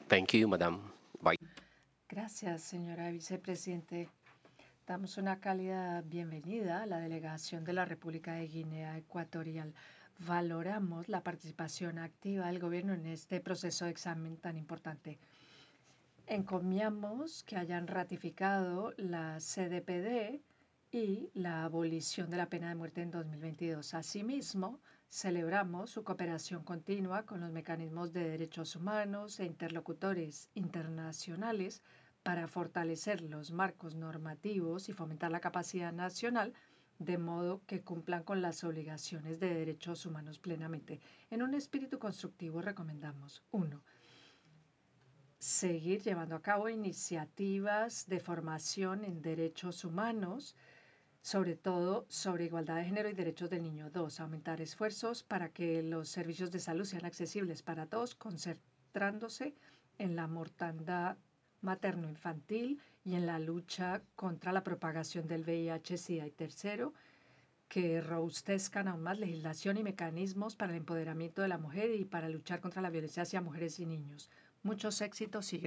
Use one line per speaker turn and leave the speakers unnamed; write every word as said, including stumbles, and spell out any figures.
Thank you, Madam Vice.
Gracias, señora vicepresidente. Damos una cálida bienvenida a la delegación de la República de Guinea Ecuatorial. Valoramos la participación activa del gobierno en este proceso de examen tan importante. Encomiamos que hayan ratificado la C D P D y la abolición de la pena de muerte en dos mil veintidós. Asimismo, celebramos su cooperación continua con los mecanismos de derechos humanos e interlocutores internacionales para fortalecer los marcos normativos y fomentar la capacidad nacional de modo que cumplan con las obligaciones de derechos humanos plenamente. En un espíritu constructivo recomendamos uno, seguir llevando a cabo iniciativas de formación en derechos humanos, sobre todo sobre igualdad de género y derechos del niño. Dos, aumentar esfuerzos para que los servicios de salud sean accesibles para todos, concentrándose en la mortandad materno-infantil y en la lucha contra la propagación del V I H-Sida. Y tercero, que robustezcan aún más legislación y mecanismos para el empoderamiento de la mujer y para luchar contra la violencia hacia mujeres y niños. Muchos éxitos y